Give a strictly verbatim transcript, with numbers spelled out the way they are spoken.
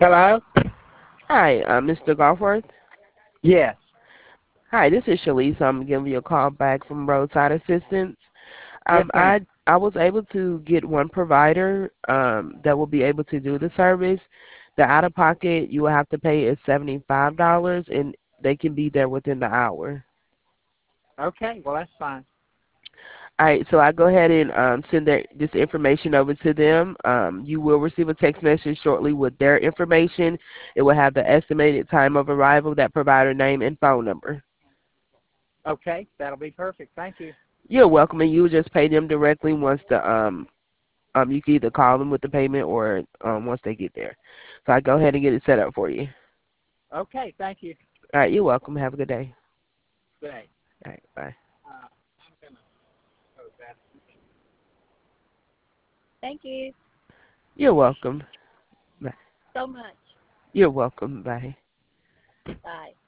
Hello? Hi, uh, Mister Garforth. Yes. Hi, this is Shalise. I'm giving you a call back from Roadside Assistance. Yes, Um, ma'am. I I was able to get one provider um, that will be able to do the service. The out of pocket you will have to pay is seventy-five dollars, and they can be there within the hour. Okay, well, that's fine. All right, so I go ahead and um, send their, this information over to them. Um, you will receive a text message shortly with their information. It will have the estimated time of arrival, that provider name, and phone number. Okay, that'll be perfect. Thank you. You're welcome, and you just pay them directly once the um um you can either call them with the payment or um once they get there. So I go ahead and get it set up for you. Okay, thank you. All right, you're welcome. Have a good day. Good day. All right, bye. Uh, I'm going to go back. Thank you You're welcome. Bye. so much. You're welcome. Bye. Bye.